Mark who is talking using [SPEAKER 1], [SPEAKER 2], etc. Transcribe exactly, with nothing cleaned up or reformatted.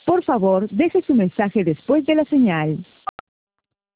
[SPEAKER 1] Por favor, deje su mensaje después de la señal.